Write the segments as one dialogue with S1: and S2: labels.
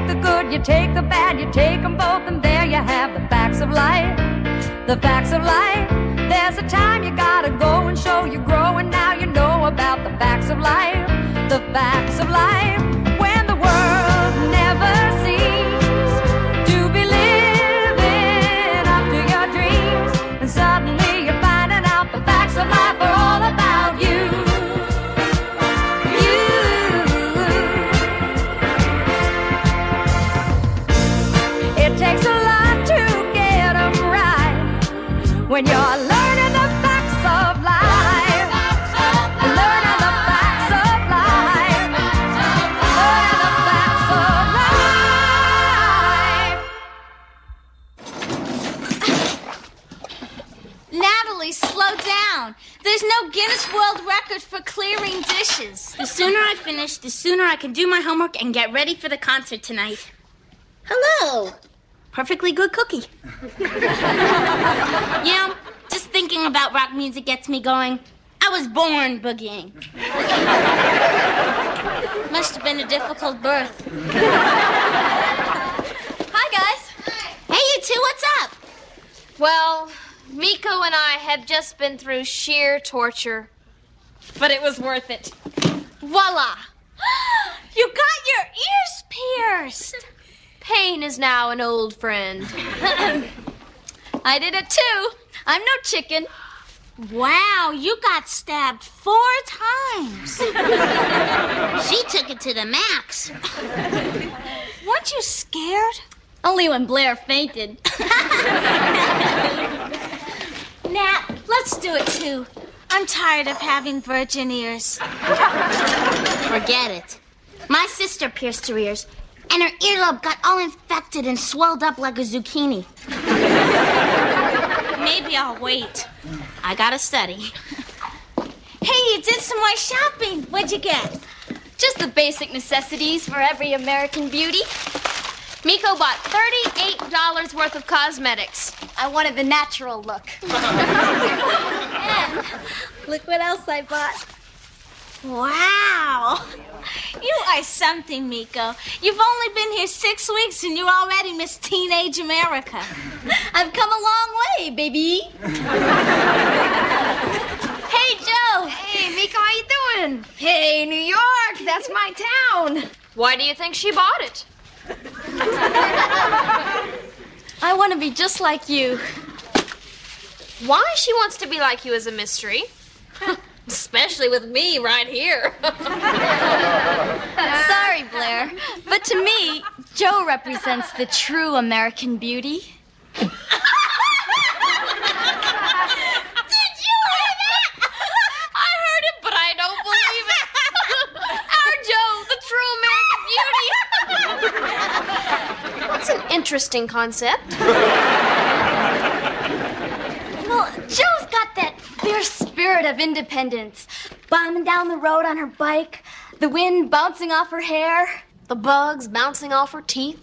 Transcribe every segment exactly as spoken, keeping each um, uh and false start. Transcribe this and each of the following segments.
S1: the good, you take the bad, you take them both, and there you have the facts of life. The facts of life. There's a time you gotta go and show you grow, and now you know about the facts of life. The facts of life. When the world never seems to be living up to your dreams, and suddenly you're finding out the facts of life are all about you. You. It takes a lot to get them right when you're learning the facts of life. Learning the facts of life. Learning the facts of life.
S2: Natalie, slow down. There's no Guinness World Record for clearing dishes.
S3: The sooner I finish, the sooner I can do my homework and get ready for the concert tonight. Hello. Perfectly good cookie. You know, just thinking about rock music gets me going. I was born boogieing.
S2: Must have been a difficult birth.
S4: Hi, guys.
S3: Hey, you two, what's up?
S4: Well, Miko and I have just been through sheer torture, but it was worth it. Voila!
S2: You got your ears pierced.
S4: Pain is now an old friend. I did it too. I'm no chicken.
S2: Wow, you got stabbed four times.
S3: She took it to the max.
S2: Weren't you scared?
S3: Only when Blair fainted.
S2: Nat, let's do it too. I'm tired of having virgin ears.
S3: Forget it. My sister pierced her ears, and her earlobe got all infected and swelled up like a zucchini.
S2: Maybe I'll wait.
S3: I gotta study.
S2: Hey, you did some more shopping. What'd you get?
S4: Just the basic necessities for every American beauty. Miko bought thirty-eight dollars worth of cosmetics. I wanted the natural look.
S2: And look what else I bought. Wow. You are something, Miko. You've only been here six weeks and you're already Miss Teenage America.
S4: I've come a long way, baby. Hey, Joe. Hey, Miko, how you doing? Hey, New York, that's my town. Why do you think she bought it? I want to be just like you. Why she wants to be like you is a mystery. Especially with me right here. Sorry, Blair, but to me, Joe represents the true American beauty. Did you hear that? I heard it, but I don't believe it. Our Joe, the true American beauty. That's an interesting concept. Well, Joe's got that fierce spirit of independence. Bombing down the road on her bike, the wind bouncing off her hair, the bugs bouncing off her teeth.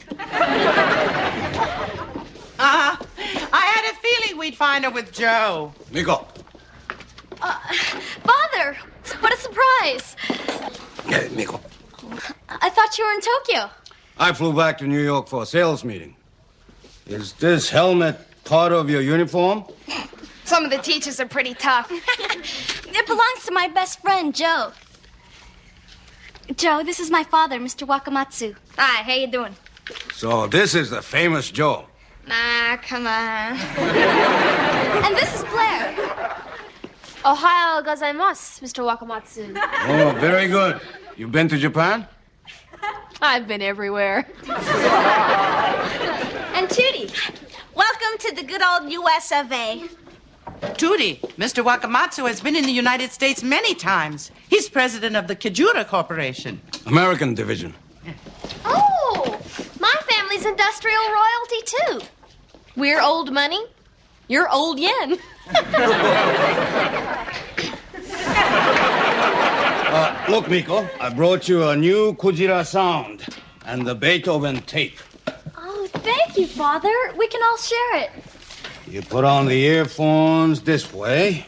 S5: Uh-huh. I had a feeling we'd find her with Joe.
S6: Miko.
S4: Uh, Father, what a surprise.
S6: Hey, Miko.
S4: I thought you were in Tokyo.
S6: I flew back to New York for a sales meeting. Is this helmet part of your uniform?
S4: Some of the teachers are pretty tough. It belongs to my best friend, Joe. Joe, this is my father, Mister Wakamatsu. Hi, how you doing?
S6: So this is the famous Joe.
S4: Nah, come on. And this is Blair. Ohayou gozaimasu, Mister Wakamatsu.
S6: Oh, very good. You've been to Japan?
S4: I've been everywhere.
S2: And Tootie, welcome to the good old U S of A.
S5: Tootie, Mister Wakamatsu has been in the United States many times. He's president of the Kijura Corporation.
S6: American division.
S4: Oh, my family's industrial royalty, too. We're old money. You're old yen.
S6: Uh, look, Miko, I brought you a new Kujira sound and the Beethoven tape.
S4: Oh, thank you, Father. We can all share it.
S6: You put on the earphones this way.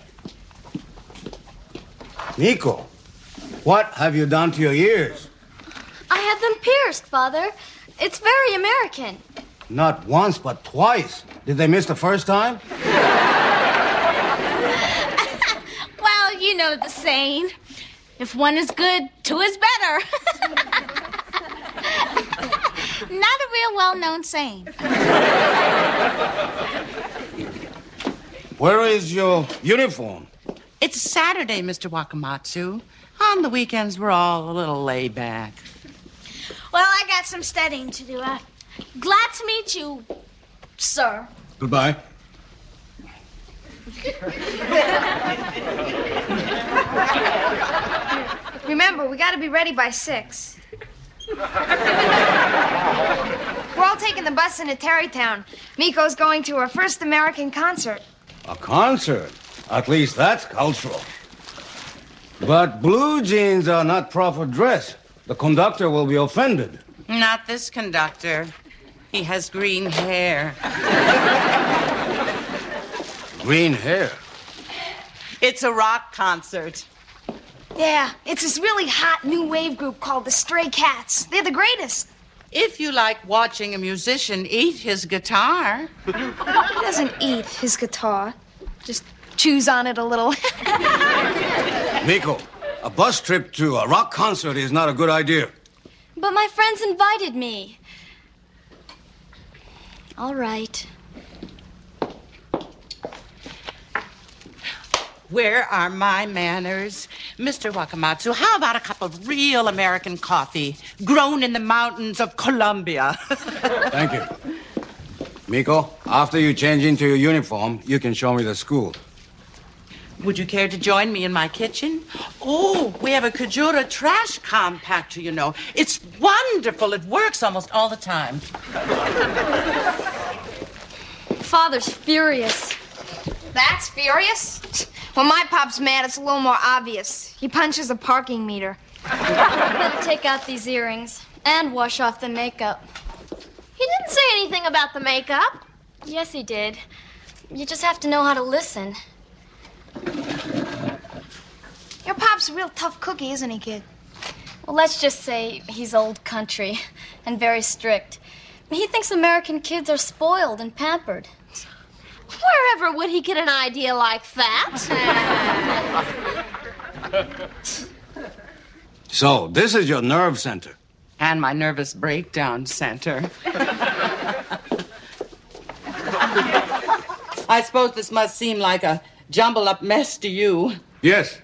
S6: Miko, what have you done to your ears?
S4: I had them pierced, Father. It's very American.
S6: Not once, but twice. Did they miss the first time?
S2: Well, you know the saying. If one is good, two is better. Not a real well-known saying.
S6: Where is your uniform?
S5: It's Saturday, Mister Wakamatsu. On the weekends, we're all a little laid back.
S2: Well, I got some studying to do. Uh, glad to meet you, sir.
S6: Goodbye.
S7: Remember, we gotta be ready by six. We're all taking the bus into Terrytown. Miko's going to her first American concert.
S6: A concert? At least that's cultural. But blue jeans are not proper dress. The conductor will be offended.
S5: Not this conductor. He has green hair.
S6: Green hair?
S5: It's a rock concert.
S7: Yeah, it's this really hot new wave group called the Stray Cats. They're the greatest.
S5: If you like watching a musician eat his guitar.
S7: He doesn't eat his guitar, just chews on it a little.
S6: Miko, a bus trip to a rock concert is not a good idea.
S4: But my friends invited me. All right.
S5: Where are my manners? Mister Wakamatsu, how about a cup of real American coffee grown in the mountains of Colombia?
S6: Thank you. Miko, after you change into your uniform, you can show me the school.
S5: Would you care to join me in my kitchen? Oh, we have a Kajura trash compactor, you know. It's wonderful. It works almost all the time.
S4: Father's furious.
S7: That's furious? When my pop's mad, it's a little more obvious. He punches a parking meter.
S4: Better take out these earrings and wash off the makeup.
S3: He didn't say anything about the makeup.
S4: Yes, he did. You just have to know how to listen.
S7: Your pop's a real tough cookie, isn't he, kid?
S4: Well, let's just say he's old country and very strict. He thinks American kids are spoiled and pampered.
S3: Wherever would he get an idea like that?
S6: So, this is your nerve center.
S5: And my nervous breakdown center. I suppose this must seem like a jumble-up mess to you.
S6: Yes.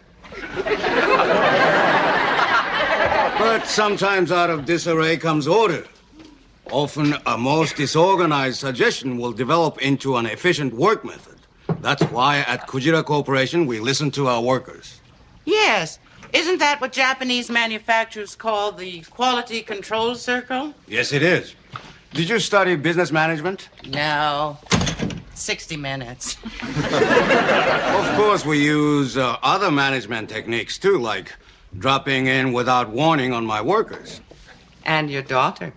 S6: But sometimes out of disarray comes order. Often a most disorganized suggestion will develop into an efficient work method. That's why at Kujira Corporation we listen to our workers.
S5: Yes. Isn't that what Japanese manufacturers call the quality control circle?
S6: Yes, it is. Did you study business management?
S5: No. sixty minutes.
S6: Of course, we use uh, other management techniques, too, like dropping in without warning on my workers.
S5: And your daughter.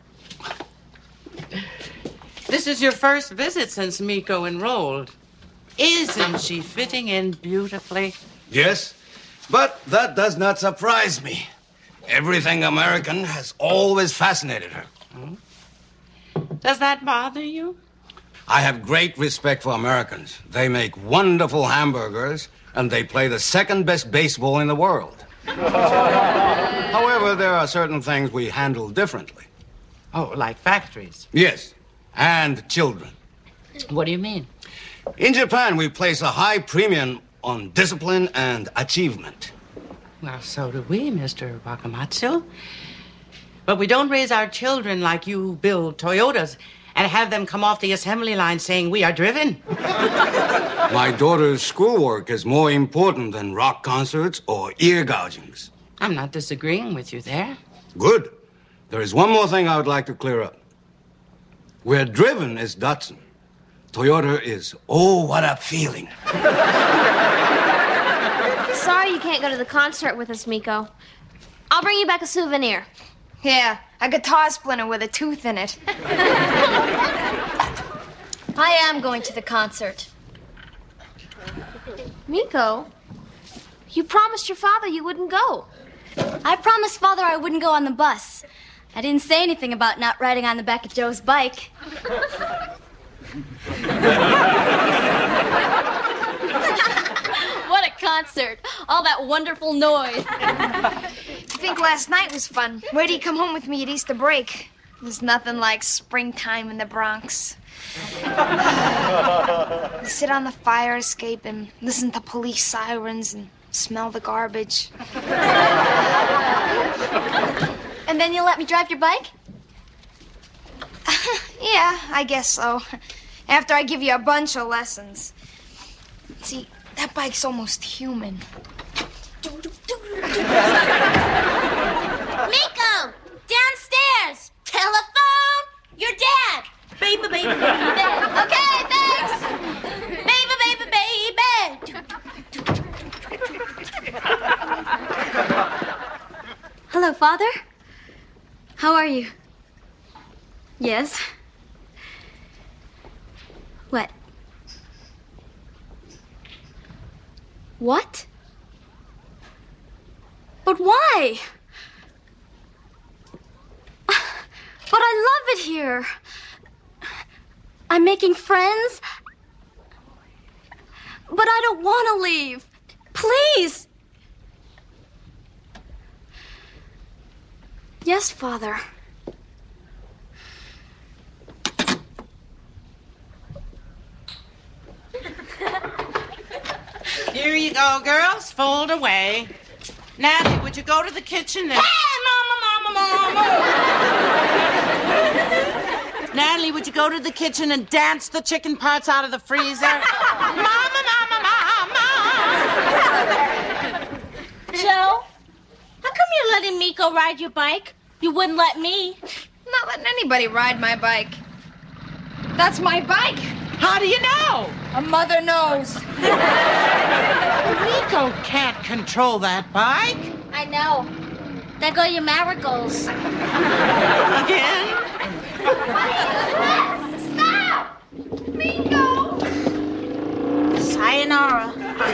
S5: This is your first visit since Miko enrolled. Isn't she fitting in beautifully?
S6: Yes, but that does not surprise me. Everything American has always fascinated her.
S5: Hmm? Does that bother you?
S6: I have great respect for Americans. They make wonderful hamburgers, and they play the second best baseball in the world. However, there are certain things we handle differently.
S5: Oh, like factories?
S6: Yes, and children.
S5: What do you mean?
S6: In Japan, we place a high premium on discipline and achievement.
S5: Well, so do we, Mister Wakamatsu. But we don't raise our children like you build Toyotas and have them come off the assembly line saying we are driven.
S6: My daughter's schoolwork is more important than rock concerts or ear gougings.
S5: I'm not disagreeing with you there.
S6: Good. There is one more thing I would like to clear up. Where driven is Datsun, Toyota is, oh, what a feeling.
S3: Sorry you can't go to the concert with us, Miko. I'll bring you back a souvenir.
S7: Yeah, a guitar splinter with a tooth in it.
S4: I am going to the concert.
S3: Miko, you promised your father you wouldn't go.
S4: I promised Father I wouldn't go on the bus. I didn't say anything about not riding on the back of Joe's bike. What a concert. All that wonderful noise.
S7: I think last night was fun. Where'd he come home with me at Easter break? There's nothing like springtime in the Bronx. Sit on the fire escape and listen to police sirens and smell the garbage.
S4: And then you'll let me drive your bike?
S7: Yeah, I guess so. After I give you a bunch of lessons. See, that bike's almost human.
S3: Miko! Downstairs! Telephone! Your dad! Baby, baby, baby, baby. Okay, thanks! Baby, baby, baby!
S4: Hello, Father. How are you? Yes. What? What? But why? But I love it here. I'm making friends. But I don't want to leave. Please. Yes, Father.
S5: Here you go, girls. Fold away. Natalie, would you go to the kitchen and...
S3: Hey, Mama, Mama, Mama!
S5: Natalie, would you go to the kitchen and dance the chicken parts out of the freezer? Mama, Mama, Mama!
S2: Joe, how come you're letting Miko ride your bike? You wouldn't let me.
S7: I'm not letting anybody ride my bike. That's my bike.
S5: How do you know?
S7: A mother knows.
S5: Miko can't control that bike.
S2: I know. There go your marigolds.
S5: Again?
S7: Stop! Miko!
S2: Sayonara.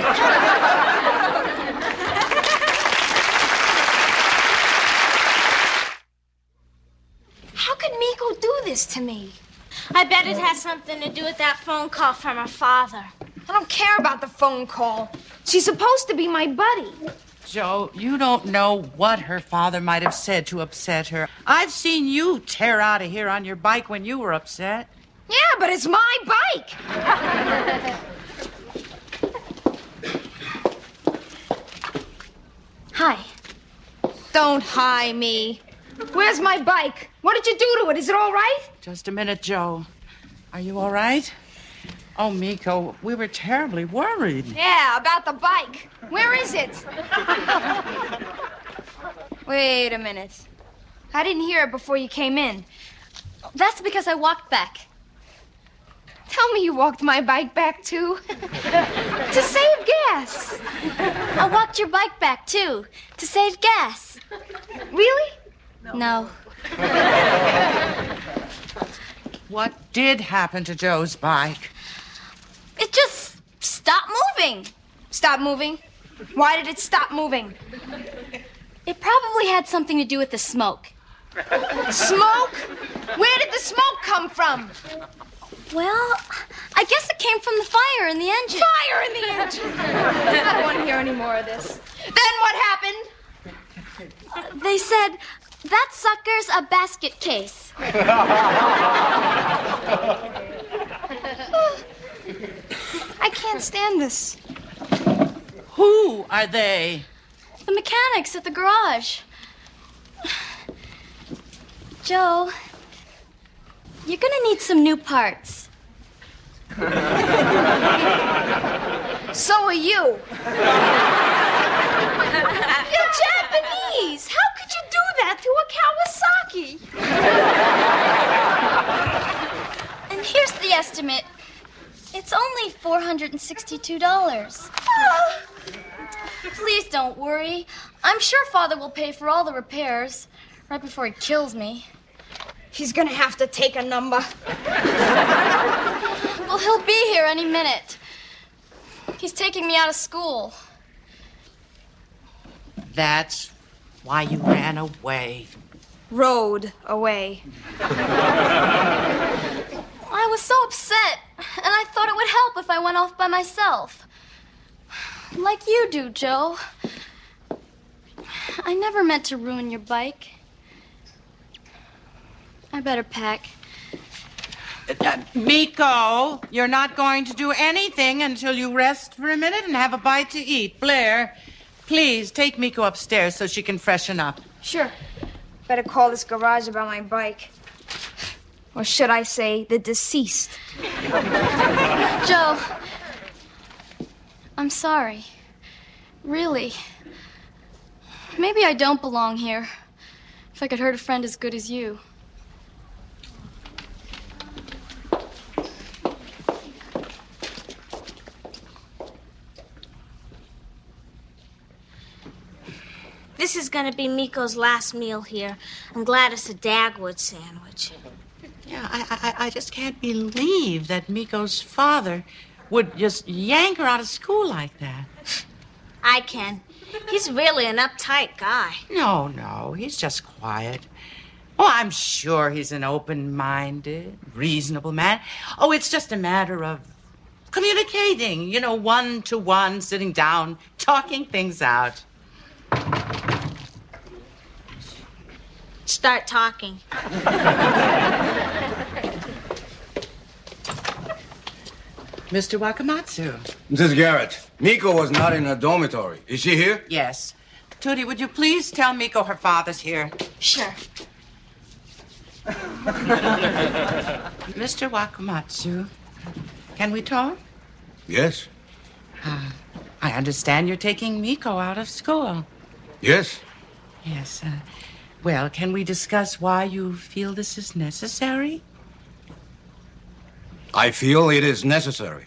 S7: How could Miko do this to me?
S2: I bet it has something to do with that phone call from her father.
S7: I don't care about the phone call. She's supposed to be my buddy.
S5: Joe, you don't know what her father might have said to upset her. I've seen you tear out of here on your bike when you were upset.
S7: Yeah, but it's my bike.
S4: Hi.
S7: Don't hi me. Where's my bike? What did you do to it? Is it all right?
S5: Just a minute, Joe. Are you all right? Oh, Miko, we were terribly worried.
S7: Yeah, about the bike. Where is it? Wait a minute. I didn't hear it before you came in.
S4: That's because I walked back.
S7: Tell me you walked my bike back, too. To save gas.
S4: I walked your bike back, too, to save gas.
S7: Really?
S4: No.
S5: What did happen to Joe's bike?
S4: It just stopped moving.
S7: Stop moving? Why did it stop moving?
S4: It probably had something to do with the smoke.
S7: Smoke? Where did the smoke come from?
S4: Well, I guess it came from the fire in the engine.
S7: Fire in the engine! I don't want to hear any more of this. Then what happened?
S4: Uh, they said, that sucker's a basket case.
S7: I can't stand this.
S5: Who are they?
S4: The mechanics at the garage. Joe, you're gonna need some new parts.
S7: So are you. You're Japanese. How could you do that to a Kawasaki?
S4: And here's the estimate. It's only four hundred sixty-two dollars. Please don't worry. I'm sure Father will pay for all the repairs right before he kills me.
S7: He's gonna have to take a number.
S4: Well, he'll be here any minute. He's taking me out of school.
S5: That's why you ran away.
S7: rode away.
S4: I was so upset, and I thought it would help if I went off by myself. Like you do, Joe. I never meant to ruin your bike. I better pack.
S5: Uh, Miko, you're not going to do anything until you rest for a minute and have a bite to eat. Blair, please take Miko upstairs so she can freshen up.
S7: Sure. Better call this garage about my bike. Or should I say, the deceased?
S4: Joe, I'm sorry. Really. Maybe I don't belong here. If I could hurt a friend as good as you.
S2: This is gonna be Miko's last meal here. I'm glad it's a Dagwood sandwich.
S5: Yeah, I, I, I just can't believe that Miko's father would just yank her out of school like that.
S2: I can. He's really an uptight guy.
S5: No, no, he's just quiet. Oh, I'm sure he's an open-minded, reasonable man. Oh, it's just a matter of communicating, you know, one-to-one, sitting down, talking things out.
S2: Start talking.
S5: Mister Wakamatsu.
S6: Missus Garrett, Miko was not in her dormitory. Is she here?
S5: Yes. Tootie, would you please tell Miko her father's here?
S4: Sure.
S5: Mister Wakamatsu, can we talk?
S6: Yes.
S5: Uh, I understand you're taking Miko out of school.
S6: Yes.
S5: Yes. Uh, well, can we discuss why you feel this is necessary?
S6: I feel it is necessary.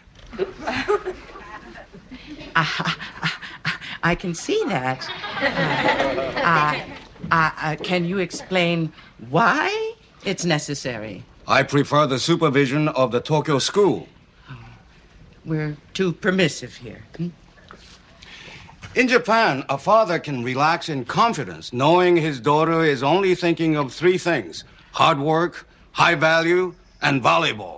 S5: I, I, I can see that. Uh, uh, uh, can you explain why it's necessary?
S6: I prefer the supervision of the Tokyo school.
S5: Oh, we're too permissive here. Hmm?
S6: In Japan, a father can relax in confidence, knowing his daughter is only thinking of three things: hard work, high value, and volleyball.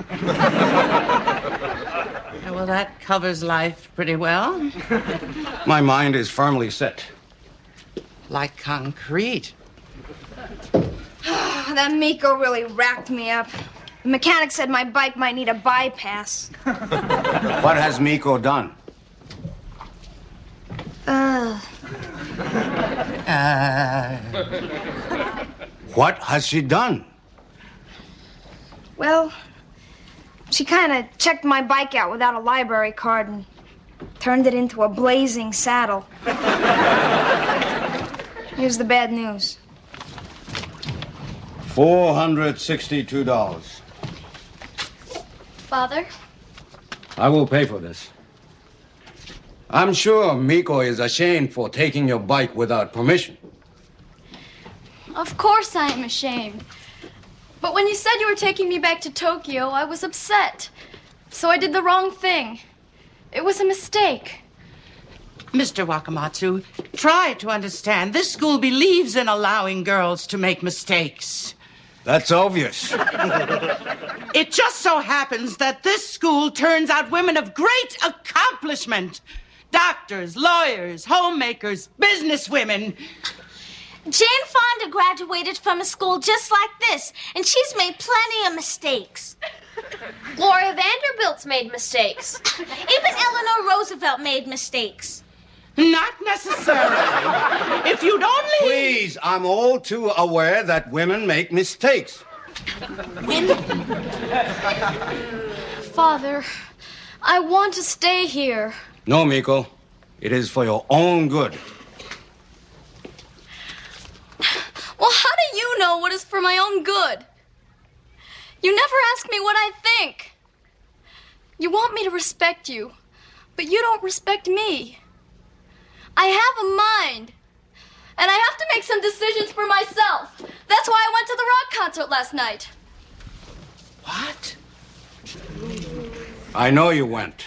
S5: Well, that covers life pretty well.
S6: My mind is firmly set.
S5: Like concrete.
S7: That Miko really racked me up. The mechanic said my bike might need a bypass.
S6: What has Miko done?
S7: Uh.
S5: Uh...
S6: What has she done?
S7: Well, she kind of checked my bike out without a library card and turned it into a blazing saddle. Here's the bad news.
S6: four hundred sixty-two dollars.
S4: Father?
S6: I will pay for this. I'm sure Miko is ashamed for taking your bike without permission.
S4: Of course I am ashamed. But when you said you were taking me back to Tokyo, I was upset. So I did the wrong thing. It was a mistake.
S5: Mister Wakamatsu, try to understand. This school believes in allowing girls to make mistakes.
S6: That's obvious.
S5: It just so happens that this school turns out women of great accomplishment. Doctors, lawyers, homemakers, businesswomen.
S2: Jane Fonda graduated from a school just like this, and she's made plenty of mistakes.
S3: Gloria Vanderbilt's made mistakes.
S2: Even Eleanor Roosevelt made mistakes.
S5: Not necessarily. If you'd only...
S6: Please, I'm all too aware that women make mistakes.
S2: Women?
S4: Father, I want to stay here.
S6: No, Miko. It is for your own good.
S4: Well, how do you know what is for my own good? You never ask me what I think. You want me to respect you, but you don't respect me. I have a mind, and I have to make some decisions for myself. That's why I went to the rock concert last night.
S5: What?
S6: I know you went.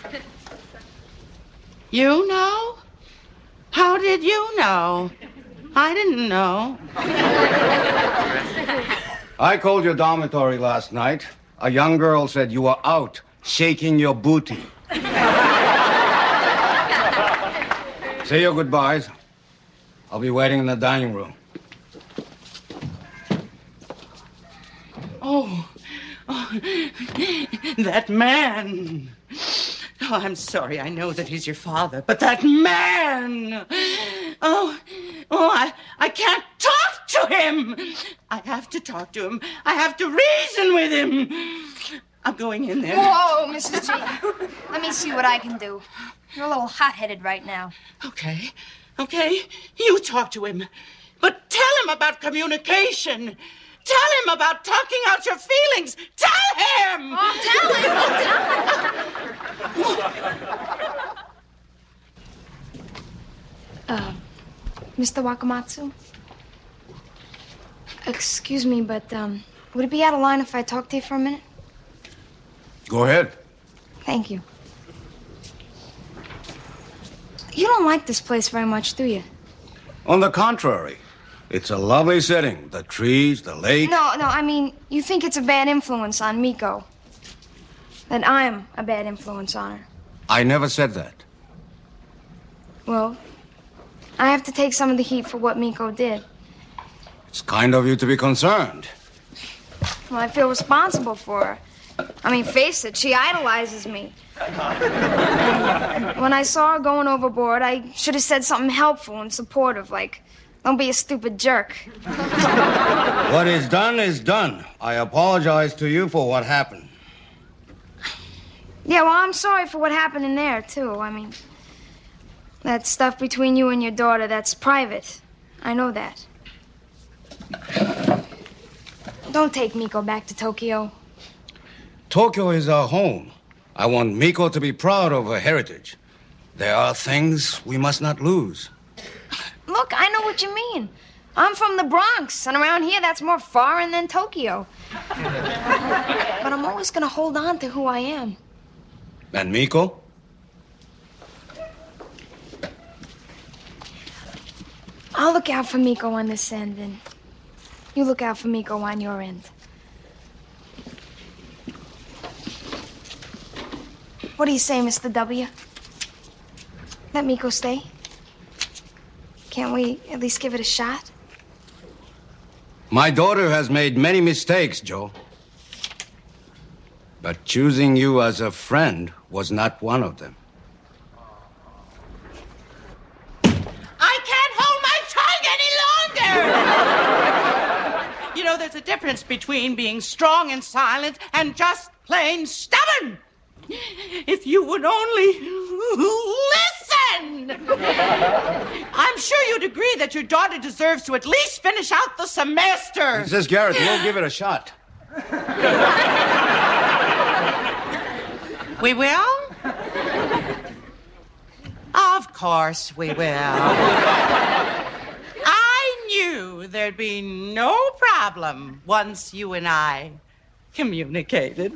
S5: You know? How did you know? I didn't know.
S6: I called your dormitory last night. A young girl said you were out shaking your booty. Say your goodbyes. I'll be waiting in the dining room.
S5: Oh, oh, that man. Oh, I'm sorry. I know that he's your father, but that man. Oh, oh, I, I can't talk to him. I have to talk to him. I have to reason with him. I'm going in there.
S7: Whoa, Missus G. Let me see what I can do. You're a little hot-headed right now.
S5: Okay, okay. You talk to him, but tell him about communication. Tell him about talking out your feelings. Tell him!
S7: Oh, tell him! Oh, tell him! uh, Mister Wakamatsu? Excuse me, but, um, would it be out of line if I talk to you for a minute?
S6: Go ahead.
S7: Thank you. You don't like this place very much, do you?
S6: On the contrary, it's a lovely setting. The trees, the lake.
S7: No, no, I mean, you think it's a bad influence on Miko. That I'm a bad influence on her.
S6: I never said that.
S7: Well, I have to take some of the heat for what Miko did.
S6: It's kind of you to be concerned.
S7: Well, I feel responsible for her. I mean, face it, she idolizes me. When I saw her going overboard, I should have said something helpful and supportive, like, don't be a stupid jerk.
S6: What is done is done. I apologize to you for what happened.
S7: Yeah, well, I'm sorry for what happened in there, too. I mean, that stuff between you and your daughter, that's private. I know that. Don't take Miko back to Tokyo.
S6: Tokyo is our home. I want Miko to be proud of her heritage. There are things we must not lose.
S7: Look, I know what you mean. I'm from the Bronx, and around here that's more foreign than Tokyo. But I'm always going to hold on to who I am.
S6: And Miko?
S7: I'll look out for Miko on this end, and you look out for Miko on your end. What do you say, Mister W? Let Miko stay? Can't we at least give it a shot?
S6: My daughter has made many mistakes, Joe. But choosing you as a friend was not one of them.
S5: I can't hold my tongue any longer! You know, there's a difference between being strong and silent and just plain stubborn. If you would only listen! I'm sure you'd agree that your daughter deserves to at least finish out the semester.
S6: Missus Garrett, we'll give it a shot.
S5: We will? Of course we will. I knew there'd be no problem once you and I communicated.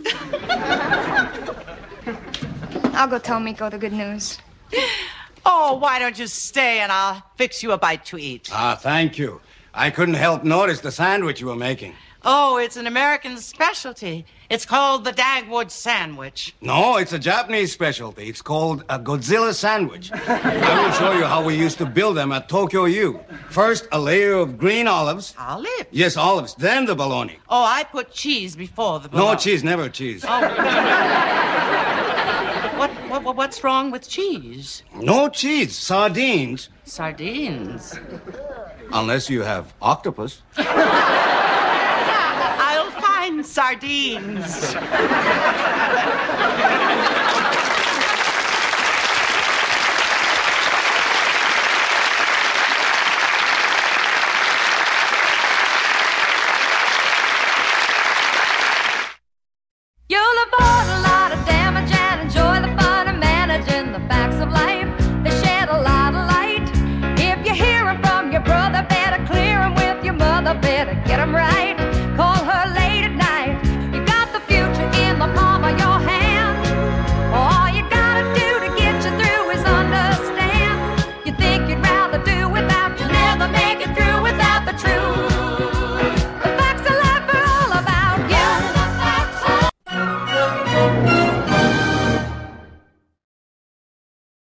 S7: I'll go tell Miko the good news.
S5: Oh, why don't you stay and I'll fix you a bite to eat.
S6: Ah, thank you. I couldn't help notice the sandwich you were making.
S5: Oh, it's an American specialty. It's called the Dagwood sandwich.
S6: No, it's a Japanese specialty. It's called a Godzilla sandwich. I will show you how we used to build them at Tokyo U. First, a layer of green olives.
S5: Olives?
S6: Yes, olives. Then the bologna.
S5: Oh, I put cheese before the bologna.
S6: No cheese, never cheese.
S5: Oh. what, what, what's wrong with cheese?
S6: No cheese. Sardines.
S5: Sardines?
S6: Unless you have octopus.
S5: I'll find sardines.
S1: You'll avoid a lot of damage and enjoy the fun of managing the facts of life. They shed a lot of light. If you hear 'em from your brother, better clear 'em with your mother. Better get 'em